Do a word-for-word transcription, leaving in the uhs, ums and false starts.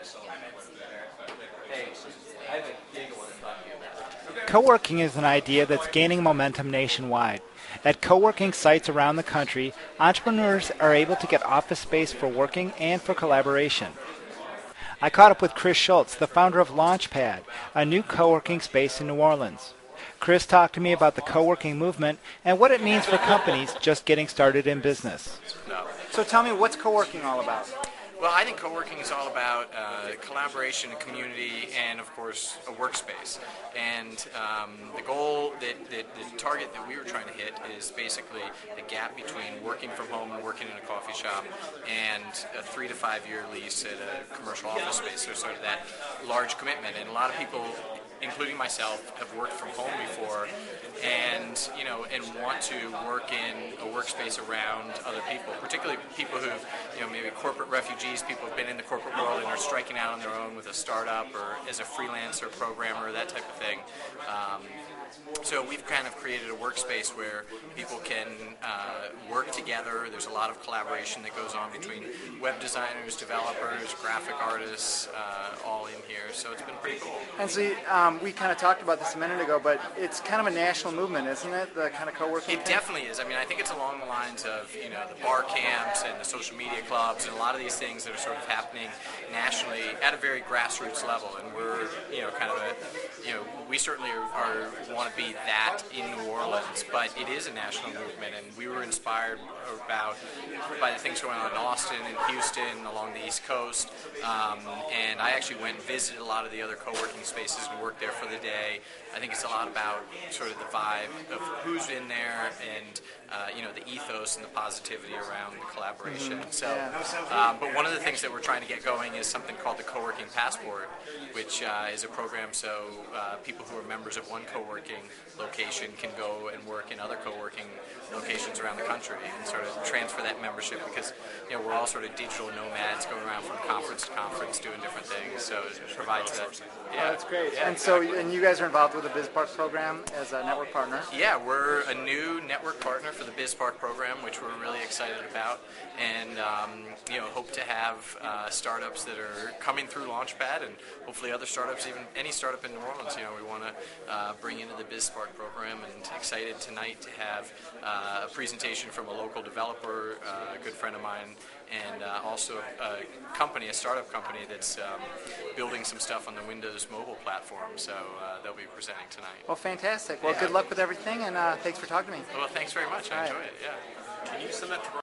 Co-working is an idea that's gaining momentum nationwide. At co-working sites around the country, entrepreneurs are able to get office space for working and for collaboration. I caught up with Chris Schultz, the founder of Launchpad, a new co-working space in New Orleans. Chris talked to me about the co-working movement and what it means for companies just getting started in business. No. So tell me, what's co-working all about? Well, I think co-working is all about uh, collaboration, community, and of course a workspace. And um, the goal, that, that the target that we were trying to hit is basically the gap between working from home and working in a coffee shop and a three to five year lease at a commercial office space. So sort of that large commitment. And a lot of people, including myself, have worked from home before, and you know, and want to work in a workspace around other people, particularly people who've, you know, maybe corporate refugees, people who've been in the corporate world and are striking out on their own with a startup or as a freelancer, programmer, that type of thing. Um, So we've kind of created a workspace where people can uh, work together. There's a lot of collaboration that goes on between web designers, developers, graphic artists, uh, all in here. So it's been pretty cool. And so um, we kind of talked about this a minute ago, but it's kind of a national movement, isn't it? The kind of co-working It thing? definitely is. I mean, I think it's along the lines of, you know, the bar camps and the social media clubs and a lot of these things that are sort of happening nationally at a very grassroots level. And we're, you know, kind of a, you know, we certainly are, are want to be that in New Orleans, but it is a national movement, and we were inspired about by the things going on in Austin and Houston along the East Coast. Um, and I actually went and visited a lot of the other co-working spaces and worked there for the day. I think it's a lot about sort of the vibe of who's in there and uh, you know, the ethos and the positivity around the collaboration. Mm-hmm. So, yeah. um, but one of the things that we're trying to get going is something called the Co-working Passport, which uh, is a program so uh, people who are members of one co-working location can go and work in other co-working locations around the country and sort of transfer that membership, because you know, we're all sort of digital nomads going around from conference to conference doing different things. So it provides that. Yeah, Oh, that's great. Yeah, and so, exactly. and you guys are involved with the BizPark program as a network partner? Yeah, we're a new network partner for the BizPark program, which we're really excited about, and um, you know, hope to have uh, startups that are coming through Launchpad, and hopefully other startups, even any startup in New Orleans. You know, we want to uh, bring into the BizSpark program, and excited tonight to have uh, a presentation from a local developer, uh, a good friend of mine, and uh, also a company, a startup company that's um, building some stuff on the Windows mobile platform. So uh, they'll be presenting tonight. Well, fantastic. Well, Yeah. good luck with everything, and uh, thanks for talking to me. Well, thanks very much. I All right. enjoyed it. Yeah. Can you send that to